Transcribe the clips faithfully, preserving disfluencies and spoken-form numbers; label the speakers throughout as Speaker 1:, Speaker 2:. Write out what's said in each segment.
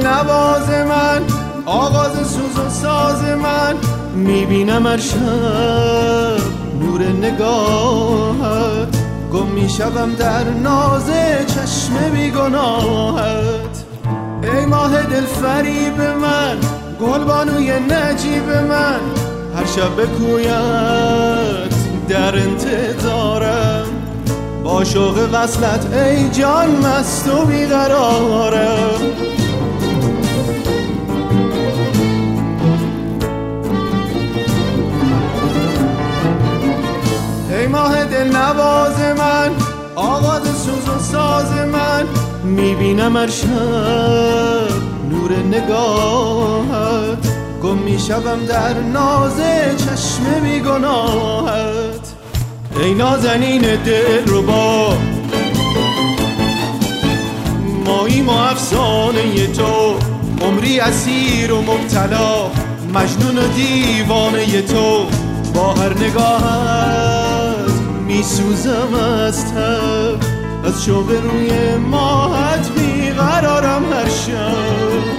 Speaker 1: دلنواز من، آغاز سوز و ساز من، میبینم هر شب نور نگاهت، گم میشوم در ناز چشم بیگناهت. ای ماه دل فریب من، گلبانوی نجیب من، هر شب بکویت در انتظارم، با شوق وصلت ای جان مست و بیقرارم. ای ماه دل نواز من، آغاز سوز و ساز من، میبینم هر شب نور نگاهت، گم میشوم در ناز چشم بیگناهت. ای نازنین دل ربا، ماییم و افسانه تو، عمری اسیر و مبتلا، مجنون و دیوانه تو، با هر نگاهت میسوزم از تب، از شوق روی ماهت بیقرارم هر شب.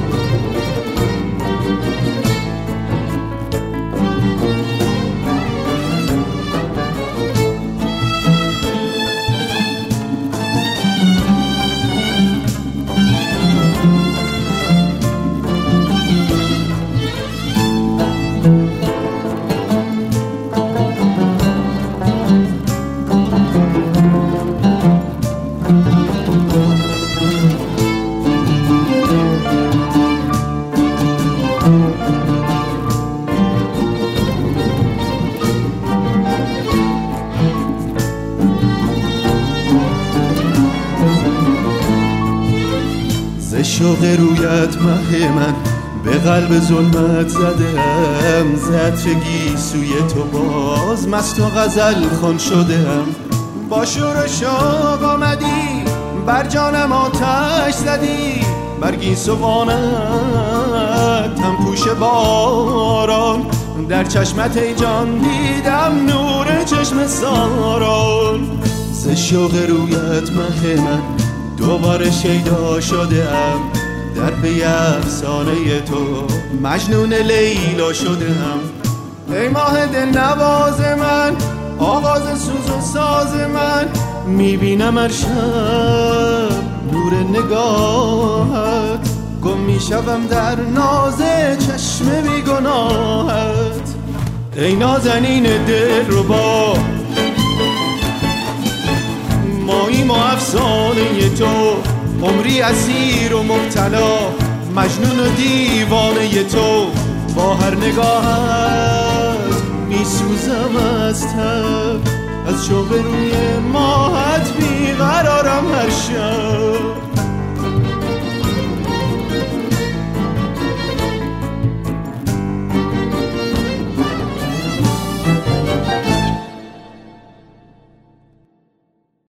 Speaker 1: شوق رویت مه من، به قلب ظلمت زدم، زد چه گیسوی تو باز مست و غزل خوان شدم. با شور و شوق آمدی، بر جانم آتش زدی، بر گیسوانت هم پوش باران، در چشمت ای جان دیدم نور چشم ساران. ز شوق رویت مه من، دوباره شیدا شدم، در پی افسانه تو مجنون لیلا شدم. ای ماه دل نواز من، آغاز سوز و ساز من، میبینم هر شب نور نگاهت، گم میشوم در ناز چشم بیگناهت. ای نازنین دل ربا، ماییم و افسانه تو، عمری اسیر و مبتلا، مجنون و دیوانه تو، با هر نگاهت میسوزم از تب، از شوق روی ماهت بیقرارم هر شب.